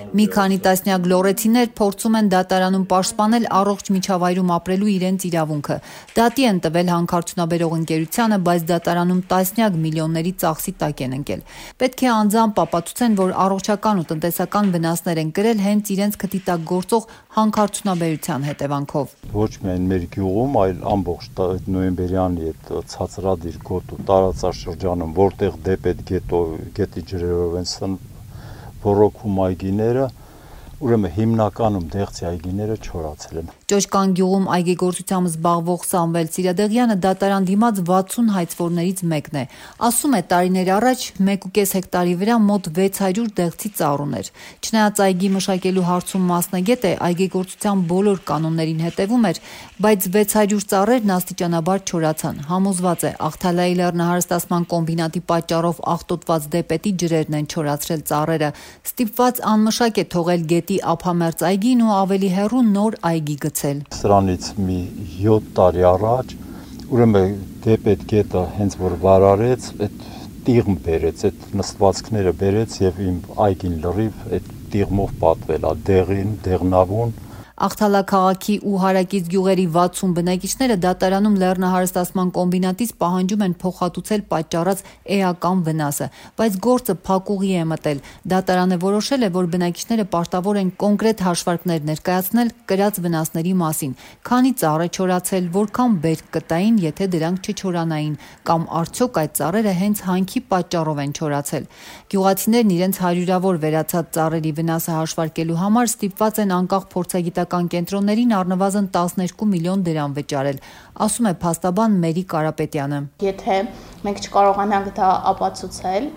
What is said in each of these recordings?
Մի քանի տասնյակ լոռեցիներ փորձում են դատարանում պաշտպանել առողջ միջավայրում ապրելու իրենց իրավունքը։ Դատի են տվել հանքարդյունաբերող ընկերությանը, բայց դատարանում տասնյակ միլիոնների ծախսի տակ են ընկել։ Պետք է անձամբ ապացուցեն, որ առողջական ու տնտեսական վնասներ են կրել հենց իրենց քթի տակ գործող հանքարդյունաբերության հետևանքով։ Ոչ միայն մեր գյուղում, այլ ամբողջ նոյեմբերյանի այդ ցածրադիր գոտու տարածաշրջանում, որտեղ դեպետ գետի ջրերով են ռոռոկվում այգիները, ուրեմն հիմնականում դեղցի այգիները չորացել են։ Ճոճկան գյուղում այգեգործությամբ զբաղվող Սամվել Սիրադեղյանը դատարան դիմաց 60 հայցվորներից մեկն է։ Ասում է, տարիներ առաջ 1.5 հեկտարի վրա մոտ 600 դեղցի ծառ ուներ։ Չնայած այգի մշակելու հարցում մասնագետ է, այգեգործության բոլոր կանոններին հետևում էր, բայց 600 ծառերն աստիճանաբար չորացան։ Համոզված է, Աղթալայի լեռնահարստացման կոմբինատի պատճառով աղտոտված դեպետի ջրերն են չորացրել ծառերը։ Ստիպված անմշակ է թողել գետի ափամերձ այգին ու ավելի հեռու նոր այգի գցել։ Սրանից մի 7 տարի առաջ ուրեմն դեպետ գետը հենց որ վարարեց, այդ տիղմ բերեց, այդ նստվածքները բերեց եւ իմ այգին լրիվ այդ տիղմով պատվել է, դեղին, դեղնավուն։ Աղթալա քաղաքի ու հարակից գյուղերի 60 բնակիչները դատարանում լեռնահարստացման կոմբինատից պահանջում են փոխհատուցել պատճառած էական վնասը, բայց գործը փակուղի է մտել։ Դատարանը որոշել է, որ բնակիչները պարտավոր են կոնկրետ հաշվարկներ ներկայացնել կրած վնասների մասին, քանի ծառ է չորացել, որքան բերք կտային, եթե դրանք չչորանային, կամ արդյոք այդ ծառերը հենց հանքի պատճառով են չորացել։ Գյուղացիներն իրենց հարյուրավոր վերացած ծառերի վնասը հաշվարկելու համար ստիպված են անկախ փորձագիտական կենտրոններին առնվազն 12 միլիոն դրամ վճարել, ասում է փաստաբան Մերի Կարապետյանը։ Եթե մենք չկարողանանք դա ապացուցել,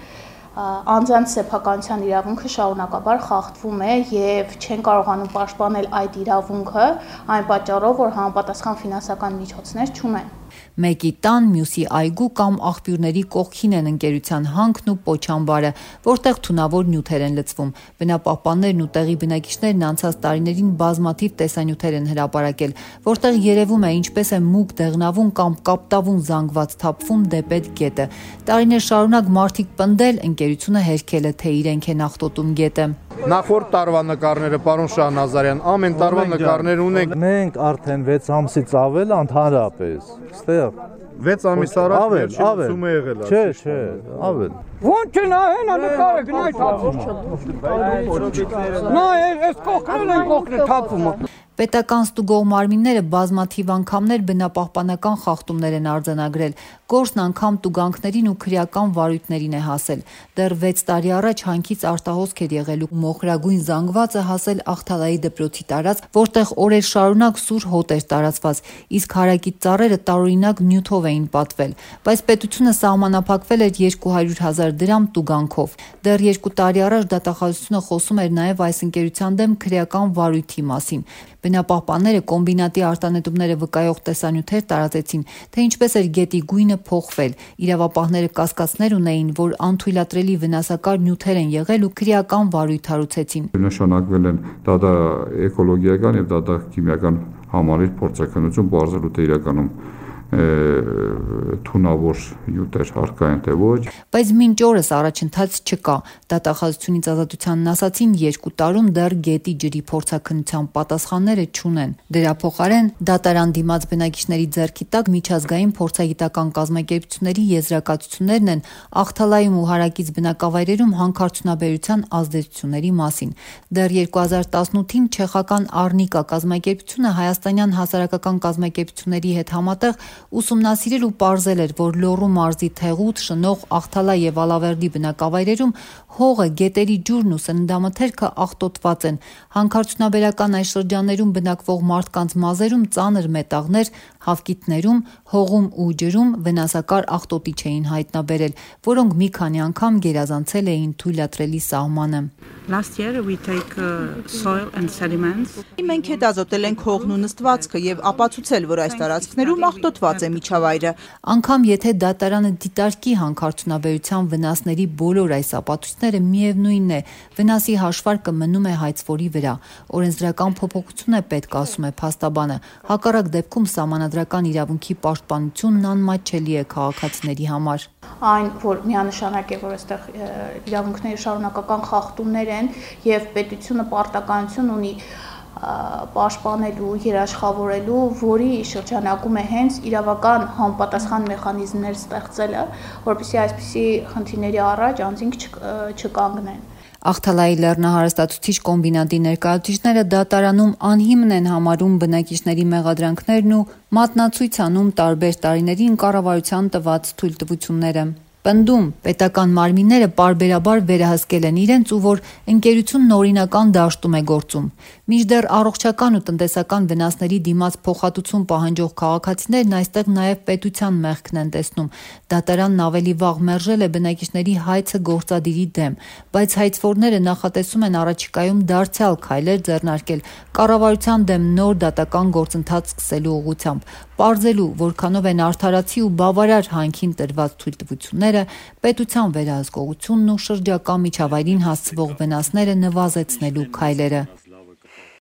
անձանց սեփականության իրավունքը շարունակաբար խախտվում է եւ չեն կարողանում պաշտպանել այդ իրավունքը այն պատճառով, որ համապատասխան ֆինանսական միջոցներ չունեն։ Մեկի տան, մյուսի այգու կամ աղբյուրների կողքին են ընկերության հանքն ու պոչամբարը, որտեղ թունավոր նյութեր են լցվում։ Բնապահպաններն ու տեղի բնակիչներն անցած տարիներին բազմաթիվ տեսանյութեր են հրապարակել, որտեղ երևում է ինչպես է մուգ դեղնավուն կամ կապտավուն զանգված թափվում դեպետ գետը։ Տարիներ շարունակ մարդիկ պնդել, ընկերությունը հերքել է, թե իրենք են աղտոտում գետը։ Նախորդ տարվա նկարները, պարոն Շահնազարյան, ամեն տարվա նկարներ ունենք։ Մենք արդեն 6 ամսից ավել ընդհանրապես, ստեղ 6 ամիս առաջ վերջին ուսումը եղել է։ Չէ, ավել։ Ոնց նայեն նկարը գնայ թափում։ Նա այս կողքն են կողքն թափում։ Պետական ստուգող մարմինները բազմաթիվ անգամներ բնապահպանական խախտումներ են արձանագրել, գործն անգամ տուգանքներին ու քրեական վարույթներին է հասել։ Դեռ 6 տարի առաջ հանքից արտահոսք էր եղել ու մոխրագույն զանգվածը հասել Աղթալայի դպրոցի տարածք, որտեղ օրեր շարունակ սուր հոտ էր տարածված, իսկ հարակից ծառերը տարօրինակ նյութով էին պատվել, բայց պետությունը սահմանափակվել էր 200,000 դրամ տուգանքով։ Դեռ 2 տարի առաջ դատախազությունը խոսում էր նաև այս ընկերության դեմ քրեական վարույթի մասին։ Բնապահպանները կոմբինատի արտանետումները վկայող տեսանյութեր տարածեցին, թե ինչպես էր գետի գույնը փոխվել։ Իրավապահները կասկածներ ունեին, որ անթույլատրելի վնասակար նյութեր են եղել ու քրեական վարույթ հարուցեցին։ Նշանակվել են դատա էկոլոգիական եւ դատա քիմիական համալիր փորձաքննություն, բարձրուտ է իրականում թունավոր յուտեր առկա են թե ոչ։ Բայց մինչ օրս առաջընթաց չկա։ Դատախազությունից ազատությանն ասացին 2 տարում դեռ գետի ջրի փորձաքննության պատասխանները չունեն։ Դրա փոխարեն դատարան դիմաց բնակիչների ձեռքի տակ միջազգային փորձագիտական կազմակերպությունների եզրակացություններն են Աղթալայում ու հարակից բնակավայրերում հանքարդյունաբերության ազդեցությունների մասին։ Դեռ 2018-ին չեխական Արնիկա կազմակերպությունը հայաստանյան հասարակական կազմակերպությունների հետ համատեղ ուսումնասիրել ու պարզել էր, որ Լոռու մարզի Թեղուտ, Շնող, Աղթալա եւ Ալավերդի բնակավայրերում հողը, գետերի ջուրն ու սննդամթերքը աղտոտված են։ Հանքարդյունաբերական այս շրջաններում բնակվող մարդկանց մազերում ծանր մետաղներ, հավկիթներում, հողում ու ջրում վնասակար աղտոտիչ էին հայտնաբերել, որոնք մի քանի անգամ գերազանցել էին թույլատրելի սահմանը։ Last year we take soil and sediments. Մենք հետազոտել ենք հողն ու նստվածքը եւ ապացուցել, որ այս տարածքներում աղտոտված է միջավայրը։ Անկամ եթե դատարանը դիտարկի հանքարդյունաբերության վնասների բոլոր այս ապացույցները, միևնույնն է, վնասի հաշվարկը մնում է հայցվորի վրա։ Օրենսդրական փոփոխություն է պետք, ասում է փաստաբանը։ Հակառակ դեպքում սահմանադրական իրավունքի պաշտպանությունն անմատչելի է քաղաքացիների համար։ Այն, որ միանշանակ է, որ այստեղ իրավունքների շարունակական խախտումներ են եւ պետությունը պարտականություն ունի պաշտպանելու, երաշխավորելու, որի շրջանակում է հենց իրավական համապատասխան մեխանիզմներ ստեղծելը, որպեսզի այսպիսի խնդիրների առաջ անձինք չկանգնեն։ Ախթալայի լեռնահարստացուցիչ կոմբինատի ներկայացուցիչները դատարանում անհիմն են համարում բնակիչների մեղադրանքներն ու մատնացույց անում տարբեր տարիներին կառավարության տված թույլտվությունները։ Պնդում պետական մարմինները պարբերաբար վերահսկել են իրենց ու որ ընկերությունն օրինական դաշտում է գործում։ Մինչդեռ առողջական ու տնտեսական վնասների դիմաց փոխհատուցում պահանջող քաղաքացիներն այստեղ նաև պետության մեղքն են տեսնում։ Դատարանն ավելի վաղ մերժել է բնակիչների հայցը գործադիրի դեմ, բայց հայցվորները նախատեսում են առաջիկայում դարձյալ քայլեր ձեռնարկել կառավարության դեմ նոր դատական գործընթաց սկսելու ուղղությամբ, պարզելու որքանով են արդարացի ու բավարար հանքին տրված թույլտվությունները, պետության վերահսկողությունն ու շրջակա միջավայրին հասցվող վնասները նվազեցնելու քայլերը։